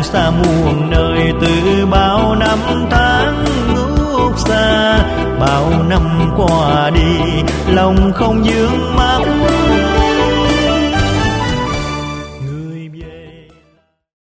xa muôn nơi từ bao năm tháng ngút xa. Bao năm qua đi lòng không vương mắc